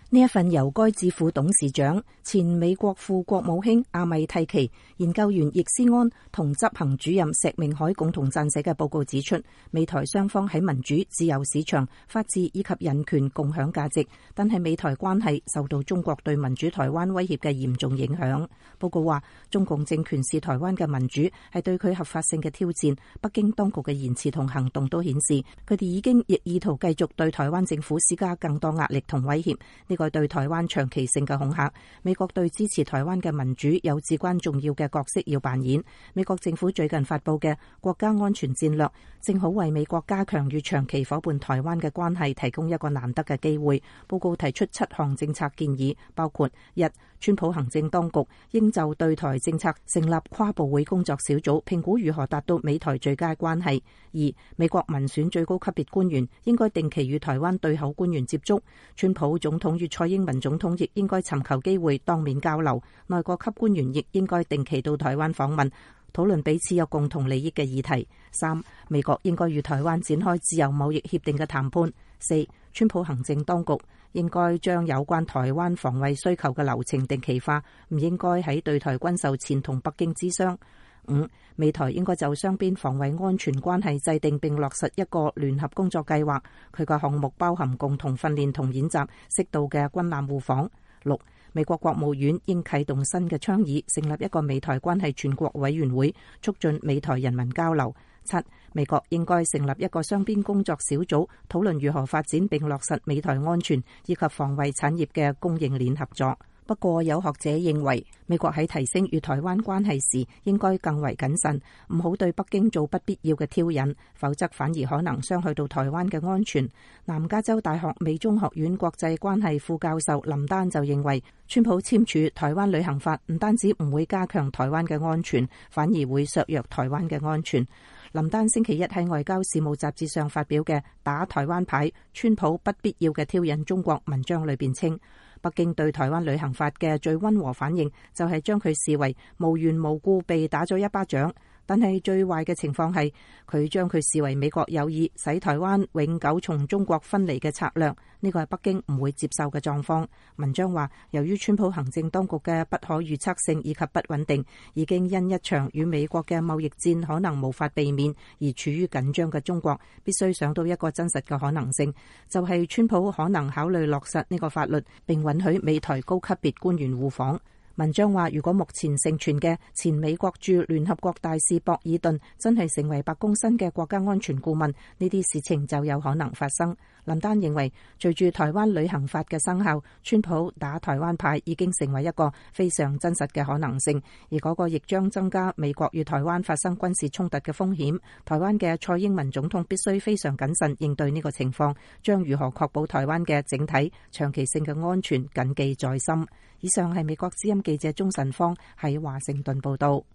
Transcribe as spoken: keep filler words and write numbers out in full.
呢一份由該智庫董事長、前美國副國務卿阿米蒂奇、研究員易思安同執行主任石明海共同撰寫嘅報告指出，美台雙方喺民主、自由市場、法治以及人權共享價值，但係美台關係受到中國對民主台灣威脅嘅嚴重影響。報告話，中共政權視台灣嘅民主係對佢合法性嘅挑戰，北京當局嘅言辭同行動都顯示，佢哋已經亦意圖繼續對台灣政府施加更多壓力同威脅。呢個對台灣長期性嘅恐嚇，美國對支持台灣嘅民主有至關重要嘅角色要扮演。美國政府最近發布嘅國家安全戰略，正好為美國加強與長期夥伴台灣嘅關係提供一個難得嘅機會。報告提出七項政策建議，包括：一、川普行政當局應就對台政策成立跨部會工作小組，評估如何達到美台最佳關係；二、美國民選最高級別官員應該定期與台灣對口官員接觸，川普總統與蔡英文總統亦應該尋求機會當面交流，內閣級官員亦應該定期到台灣訪問，討論彼此有共同利益嘅議題。三、美國應該與台灣展開自由貿易協定嘅談判。四、川普行政當局應該將有關台灣防衛需求嘅流程定期化，唔應該喺對台軍售前同北京諮商。五、美台應該就雙邊防衛安全關係制定並落實一個聯合工作計劃，佢嘅項目包含共同訓練同演習、適度嘅軍艦互訪。六、美國國務院應啟動新嘅倡議，成立一個美台關係全國委員會，促進美台人民交流。七、美國應該成立一個雙邊工作小組，討論如何發展並落實美台安全以及防衛產業嘅供應鏈合作。不過，有學者認為，美國喺提升與台灣關係時應該更為謹慎，唔好對北京做不必要嘅挑釁，否則反而可能傷害到台灣嘅安全。南加州大學美中學院國際關係副教授林丹就認為，川普簽署台灣旅行法唔單止唔會加強台灣嘅安全，反而會削弱台灣嘅安全。林丹星期一喺外交事務雜誌上發表嘅《打台灣牌：川普不必要嘅挑釁中國》文章裏邊稱，北京對台灣旅行法嘅最溫和反應就係將佢視為無緣無故被打咗一巴掌，但係最壞嘅情況係佢將佢視為美國有意使台灣永久從中國分離嘅策略，呢個係北京唔會接受嘅狀況。文章話，由於川普行政當局嘅不可預測性以及不穩定，已經因一場與美國嘅貿易戰可能無法避免而處於緊張嘅中國，必須想到一個真實嘅可能性，就係川普可能考慮落實呢個法律，並允許美台高級別官員互訪。文章話，如果目前盛傳嘅前美國駐聯合國大使博爾頓真係成為白宮新嘅國家安全顧問，呢啲事情就有可能發生。林丹認為，隨住台灣旅行法嘅生效，川普打台灣牌已經成為一個非常真實嘅可能性，而嗰個亦將增加美國與台灣發生軍事衝突嘅風險。台灣嘅蔡英文總統必須非常謹慎應對呢個情況，將如何確保台灣嘅整體長期性嘅安全謹記在心。以上係美國之音記者鍾晨芳喺華盛頓報道。